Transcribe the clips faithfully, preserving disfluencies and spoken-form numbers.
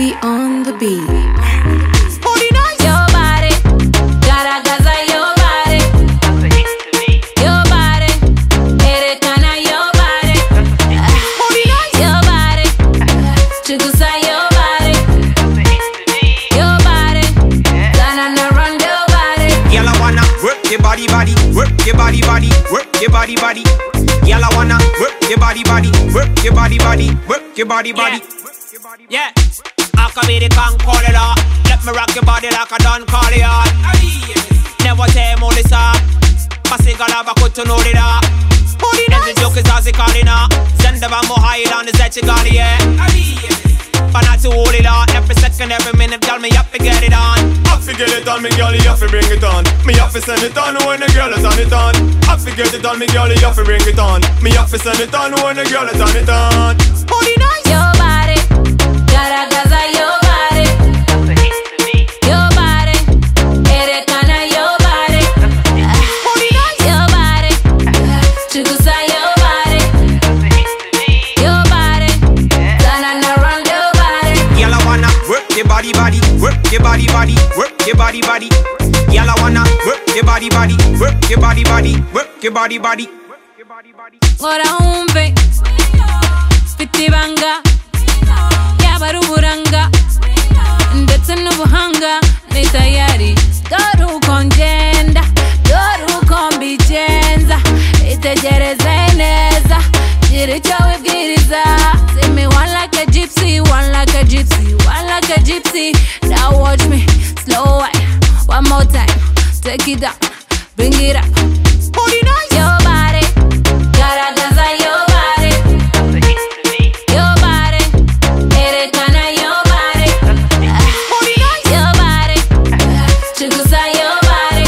Stevie on the beat. Holy nice. Your body, gara gaza your body. Your body, erekana your body. Holy nice. Your body, chugusa your body. Your body, gonna run your body. Girl, I wanna work your body, body, work your body, body, work your body, body. Girl, I wanna work your body, body, work your body, body, work your body, body. Yeah, I can be the conqueror. Let me rock your body like I done call it on. Never tell me all this up. Passing all over, cut to know it up. As the joke is as it calling up. Send them more high down the set you got it, yeah. But not to hold it on. Every second, every minute, girl, me up to get it on. I fi get it on, me girl, you have to bring it on. Me have to send it on when the girl is on it on. I fi get it on, me girl, you have to bring it on. Me have to send it on when the girl is on it on. Holy nice. Your body, gara gaza your body. Your body, erekana your body. Holy nice. Your body, chugusa your body. Your body, gonna run your body. Girl, I wanna work your body, body, work your body, body, work your body, body. Girl, I wanna work your body, body, work your body, body, work your body, body. Ora umve, spiti banga, yabaruburanga, ndetse n'ubuhanga ni tayari. Dore uko ngenda, dore uko mbigenza, itegereze neza, gira icyo wibwiriza. See me one like a gypsy, one like a gypsy, one like a gypsy. Now watch me, slow wine, one more time. Take it up, bring it up. Holy nice. Your body, gara gaza your body. Your body, erekana your body. Holy nice. Your body, chugusa your body.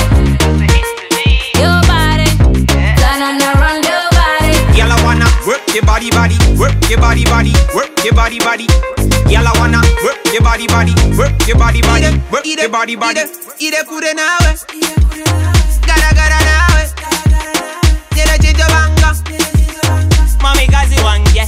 Your body, gonna run your body. Girl, I wanna work your body, body, work your body, body, work your body, body. Girl, I wanna work your body, body, work your body, body, work your body, body. Ide kure nawe, gara gara nawe, jere chicho banga, Mommy kazi wange.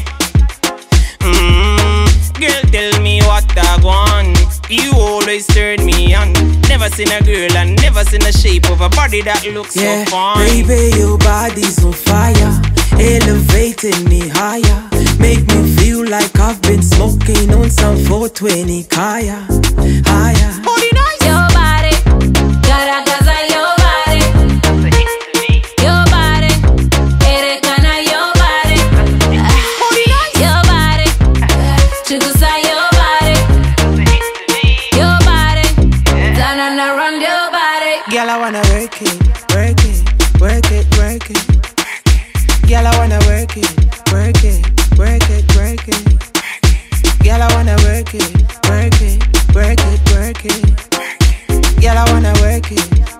mm. Girl tell me what I want. You always turn me on. Never seen a girl and never seen a shape of a body that looks Yeah, so fine. baby, your body's on fire, elevating me higher. Make me feel like I've been smoking on some four twenty kaya, higher. Holy nice. Your body, gara gaza your body. Your body, erekana your body. Holy nice. Your body, chugusa your body. Your body, gonna run your body. Girl, I wanna work it, work it, work it, work it. Girl, I wanna work it, work it, work it, work it. Girl, I wanna work it, work it, work it, work it. Girl, I wanna work it,